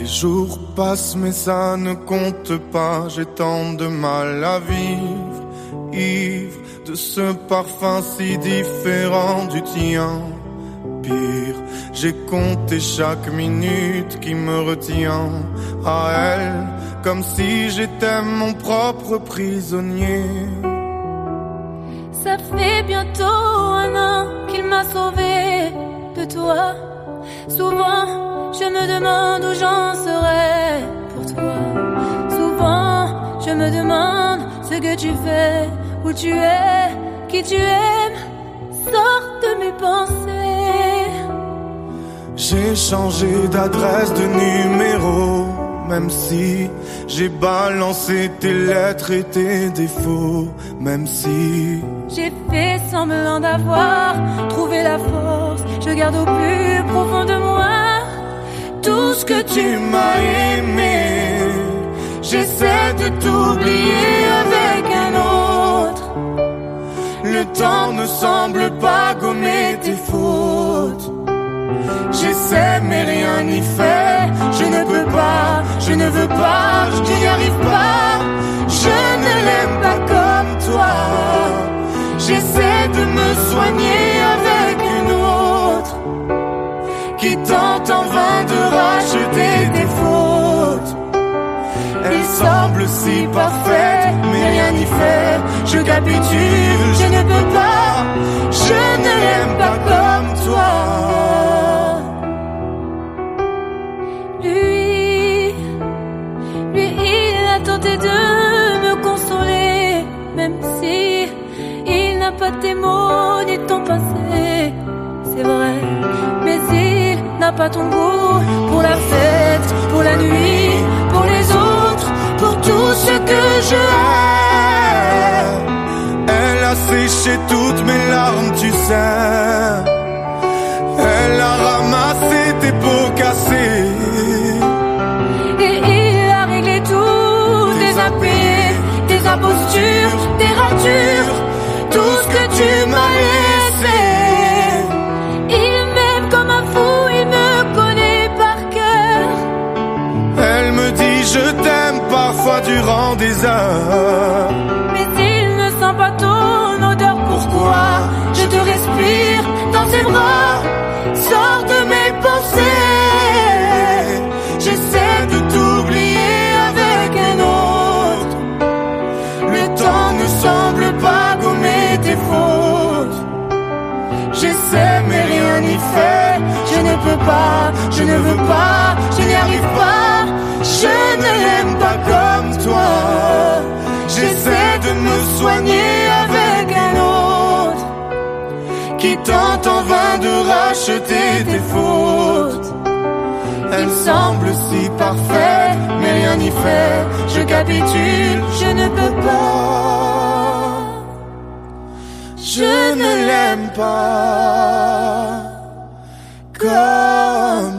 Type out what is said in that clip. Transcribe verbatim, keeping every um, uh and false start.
Les jours passent mais ça ne compte pas. J'ai tant de mal à vivre, ivre de ce parfum si différent du tien. Pire, j'ai compté chaque minute qui me retient à elle, comme si j'étais mon propre prisonnier. Ça fait bientôt un an qu'il m'a sauvé de toi. Souvent, je me demande où j'en serais pour toi. Souvent, je me demande ce que tu fais, où tu es, qui tu aimes. Sors de mes pensées. J'ai changé d'adresse, de numéro, même si j'ai balancé tes lettres et tes défauts, même si j'ai fait semblant d'avoir trouvé la force. Je garde au plus profond de moi tout ce que tu m'as aimé. J'essaie de t'oublier avec un autre. Le temps ne semble pas gommer tes fautes. J'essaie mais rien n'y fait. Je ne peux pas, je ne veux pas, je n'y arrive pas. Je ne l'aime pas comme toi. J'essaie de me soigner avec une autre qui tente en vain de racheter tes fautes. Elle semble si parfaite, mais rien n'y fait. Je capitule, je ne peux pas. Je ne l'aime pas comme toi. Lui, lui, il a tenté de me consoler, même si il n'a pas tes mots ni ton passé. C'est vrai, mais il n'a pas ton goût pour la fête, pour la nuit, pour les autres, pour tout ce que je hais. Elle a séché toutes mes larmes, tu sais. Elle a ramassé tes pots cassés. Et il a réglé tout, tes impayés, tes impostures, tes ratures, tout ce que tu m'as laissé. Il m'aime comme un fou, il me connaît par cœur. Elle me dit je t'aime parfois durant des heures. Mais il ne sent pas ton odeur, pourquoi je te respire dans ses bras? Sors de mes pensées. J'essaie de t'oublier avec un autre. Le temps ne semble pas gommer tes fautes. J'essaie mais rien n'y fait. Je ne peux pas, je ne veux pas, je n'y arrive pas. Je ne l'aime pas comme toi. J'essaie de me soigner avec un autre qui tente en vain de racheter tes fautes. Elle semble si parfaite, mais rien n'y fait. Je capitule, je ne peux pas. Je ne l'aime pas comme